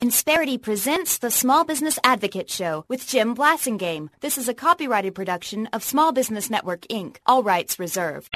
Insperity presents the Small Business Advocate Show with Jim Blasingame. This is a copyrighted production of Small Business Network, Inc. All rights reserved.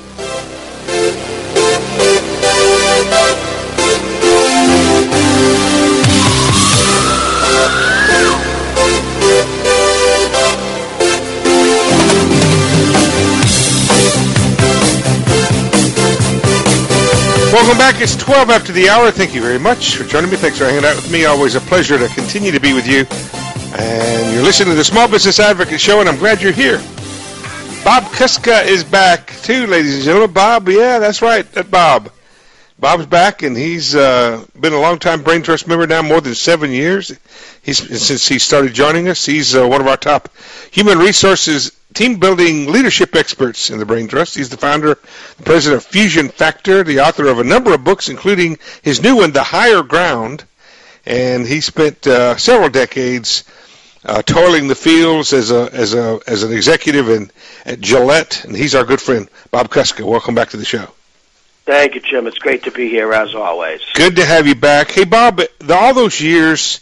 Welcome back. It's 12 after the hour. Thank you very much for joining me. Thanks for hanging out with me. Always a pleasure to continue to be with you. And you're listening to the Small Business Advocate Show, and I'm glad you're here. Bob Kuska is back, too, ladies and gentlemen. Bob, yeah, that's right, that Bob. Bob's back, and he's been a long-time Brain Trust member now, more than 7 years. Since he started joining us. He's one of our top human resources team-building leadership experts in the Brain Trust. He's the founder, the president of Fusion Factor, the author of a number of books, including his new one, The Higher Ground. And he spent several decades toiling the fields as an executive at Gillette. And he's our good friend, Bob Kuska. Welcome back to the show. Thank you, Jim. It's great to be here, as always. Good to have you back. Hey, Bob, all those years,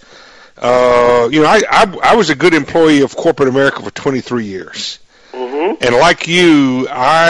I was a good employee of corporate America for 23 years. Mm-hmm. And like you,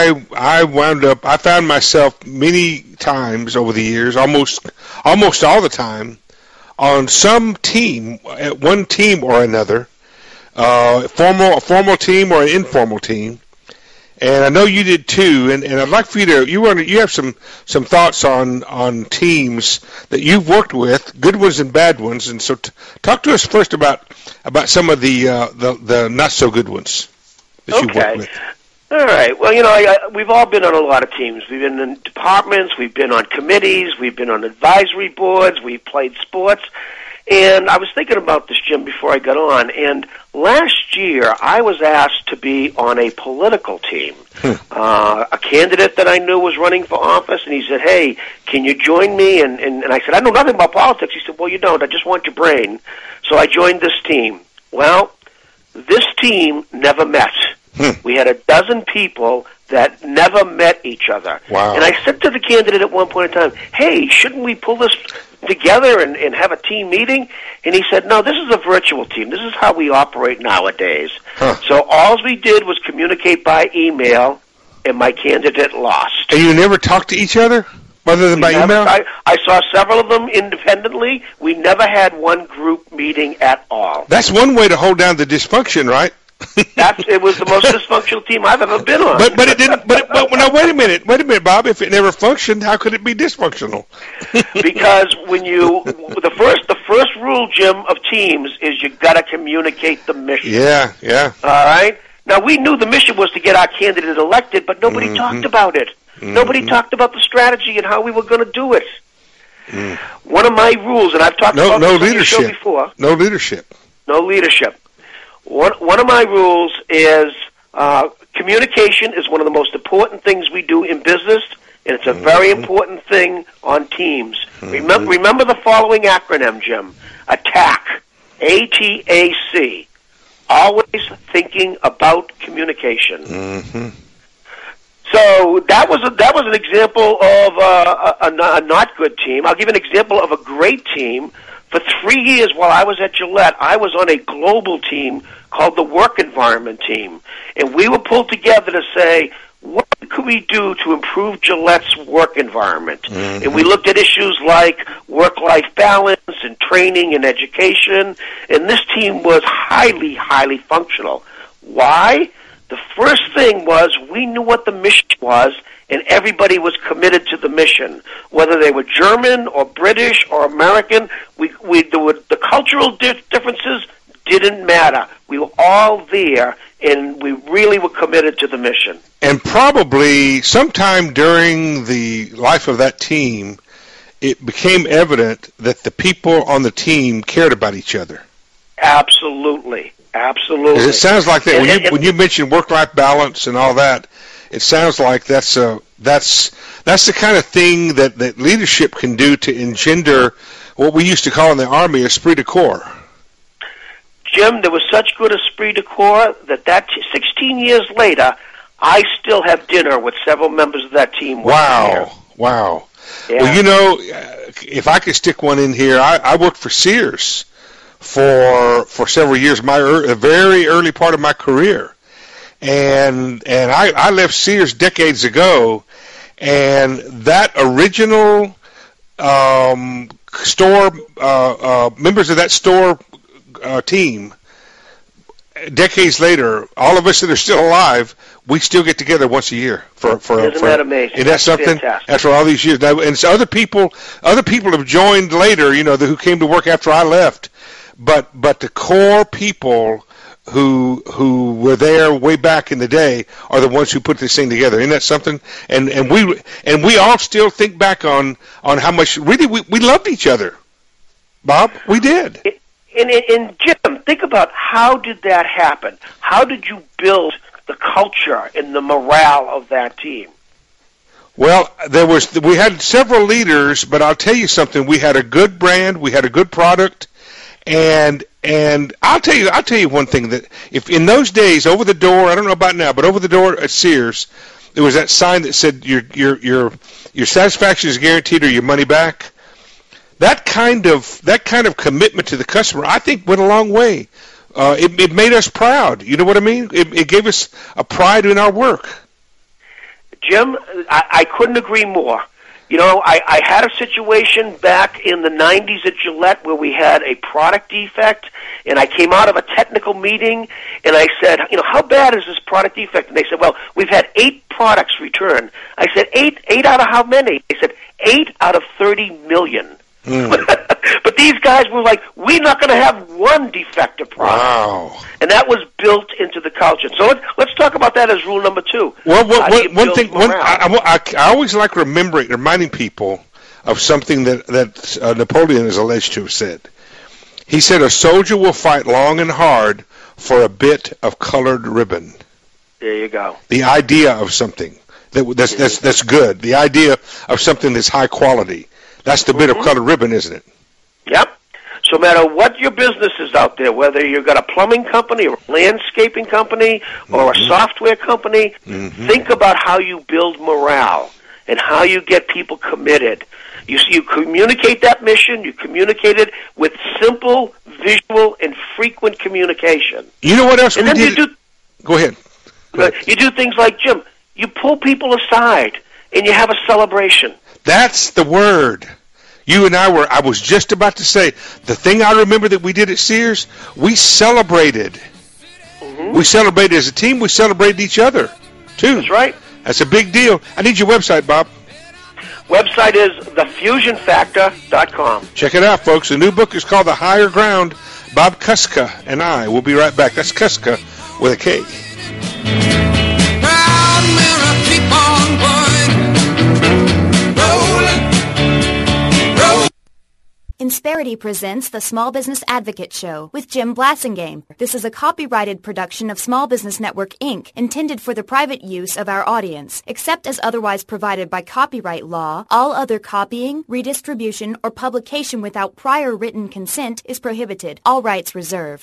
I found myself many times over the years, almost all the time, on some team, at one team or another, a formal team or an informal team. And I know you did too, and I'd like for you to you have some thoughts on teams that you've worked with, good ones and bad ones, and so talk to us first about some of the not so good ones that you've worked with. All right. Well, we've all been on a lot of teams. We've been in departments, we've been on committees, we've been on advisory boards, we've played sports. And I was thinking about this, Jim, before I got on. And last year, I was asked to be on a political team. A candidate that I knew was running for office, and he said, "Hey, can you join me?" And I said, "I know nothing about politics." He said, "Well, you don't. I just want your brain." So I joined this team. Well, this team never met. We had a dozen people that never met each other. Wow. And I said to the candidate at one point in time, "Hey, shouldn't we pull this together and have a team meeting?" And he said, "No, this is a virtual team. This is how we operate nowadays." So all we did was communicate by email, and my candidate lost. And you never talked to each other other than by email? I saw several of them independently. We never had one group meeting at all. That's one way to hold down the dysfunction, right? It was the most dysfunctional team I've ever been on. But it didn't. But now wait a minute, Bob. If it never functioned, how could it be dysfunctional? Because when the first rule, Jim, of teams is you got to communicate the mission. Yeah. All right. Now we knew the mission was to get our candidate elected, but nobody talked about it. Nobody talked about the strategy and how we were going to do it. One of my rules, and I've talked about this on the show before. No leadership. One of my rules is communication is one of the most important things we do in business, and it's a very important thing on teams. Remember the following acronym, Jim. ATTAC. ATAC. Always thinking about communication. So that was an example of a not good team. I'll give you an example of a great team. For 3 years while I was at Gillette, I was on a global team called the Work Environment Team. And we were pulled together to say, what could we do to improve Gillette's work environment? And we looked at issues like work-life balance and training and education. And this team was highly, highly functional. Why? The first thing was we knew what the mission was, and everybody was committed to the mission. Whether they were German or British or American, the cultural differences didn't matter. We were all there, and we really were committed to the mission. And probably sometime during the life of that team, it became evident that the people on the team cared about each other. Absolutely. It sounds like that. When you mention work-life balance and all that, it sounds like that's the kind of thing that leadership can do to engender what we used to call in the Army esprit de corps. Jim, there was such good esprit de corps that 16 years later, I still have dinner with several members of that team. Wow. Yeah. Well, if I could stick one in here, I worked for Sears for several years, a very early part of my career, and I left Sears decades ago, and that original store members of that store team, decades later, all of us that are still alive, we still get together once a year for Isn't that amazing? And that's something fantastic. after all these years. Now, and so other people have joined later, who came to work after I left. But the core people who were there way back in the day are the ones who put this thing together. Isn't that something? And we all still think back on how much really we loved each other. Bob, we did. And Jim, think about how did that happen? How did you build the culture and the morale of that team? Well, we had several leaders, but I'll tell you something. We had a good brand, we had a good product, and I'll tell you one thing, that if in those days over the door, I don't know about now, but over the door at Sears, there was that sign that said your satisfaction is guaranteed or your money back. That kind of commitment to the customer, I think, went a long way. It made us proud. You know what I mean? It gave us a pride in our work. Jim, I couldn't agree more. I had a situation back in the 90s at Gillette where we had a product defect, and I came out of a technical meeting, and I said, how bad is this product defect? And they said, well, we've had 8 products returned. I said, 8 out of how many? They said, 8 out of 30 million. But these guys were like, we're not going to have one defective product. Wow. And that was built into the culture. So let's talk about that as rule number 2. Well, one thing, I always like reminding people of something that Napoleon is alleged to have said. He said, a soldier will fight long and hard for a bit of colored ribbon. There you go. The idea of something that's good. The idea of something that's high quality. That's the bit of colored ribbon, isn't it? Yep. So no matter what your business is out there, whether you've got a plumbing company or a landscaping company or a software company, think about how you build morale and how you get people committed. You communicate that mission. You communicate it with simple, visual, and frequent communication. You know what else and we then did? Go ahead. You do things like, Jim, you pull people aside and you have a celebration. That's the word. You and I was just about to say, the thing I remember that we did at Sears, we celebrated. We celebrated as a team. We celebrated each other, too. That's right. That's a big deal. I need your website, Bob. Website is thefusionfactor.com. Check it out, folks. The new book is called The Higher Ground. Bob Kuska and I will be right back. That's Kuska with a K. Proud mirror, keep on going. Insperity presents the Small Business Advocate Show with Jim Blasingame. This is a copyrighted production of Small Business Network, Inc., intended for the private use of our audience. Except as otherwise provided by copyright law, all other copying, redistribution, or publication without prior written consent is prohibited. All rights reserved.